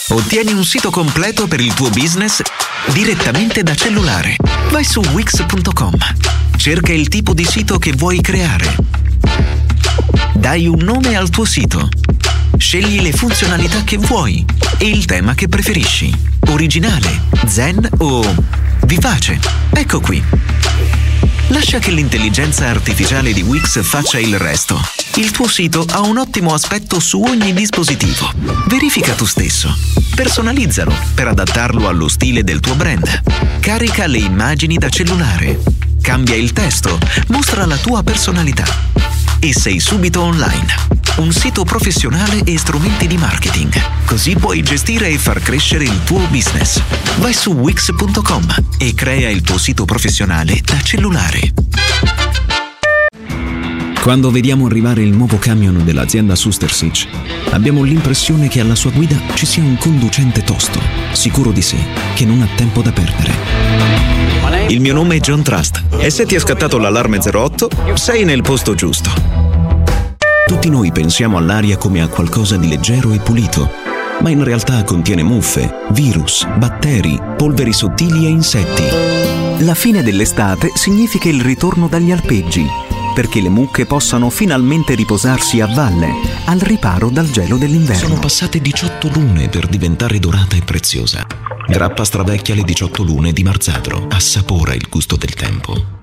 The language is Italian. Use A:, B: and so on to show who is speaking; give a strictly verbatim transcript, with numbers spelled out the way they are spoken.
A: Ottieni un sito completo per il tuo business direttamente da cellulare. Vai su Wix punto com. Cerca il tipo di sito che vuoi creare. Dai un nome al tuo sito. Scegli le funzionalità che vuoi e il tema che preferisci. Originale, zen o vivace. Ecco qui. Lascia che l'intelligenza artificiale di Wix faccia il resto. Il tuo sito ha un ottimo aspetto su ogni dispositivo. Verifica tu stesso. Personalizzalo per adattarlo allo stile del tuo brand. Carica le immagini da cellulare. Cambia il testo. Mostra la tua personalità. E sei subito online. Un sito professionale e strumenti di marketing. Così puoi gestire e far crescere il tuo business. Vai su Wix punto com e crea il tuo sito professionale da cellulare.
B: Quando vediamo arrivare il nuovo camion dell'azienda Sustersich, abbiamo l'impressione che alla sua guida ci sia un conducente tosto, sicuro di sé, che non ha tempo da perdere.
C: Il mio nome è John Trust e se ti è scattato l'allarme zero otto, sei nel posto giusto.
B: Tutti noi pensiamo all'aria come a qualcosa di leggero e pulito, ma in realtà contiene muffe, virus, batteri, polveri sottili e insetti.
D: La fine dell'estate significa il ritorno dagli alpeggi, perché le mucche possano finalmente riposarsi a valle, al riparo dal gelo dell'inverno.
B: Sono passate diciotto lune per diventare dorata e preziosa. Grappa stravecchia le diciotto lune di Marzatro, assapora il gusto del tempo.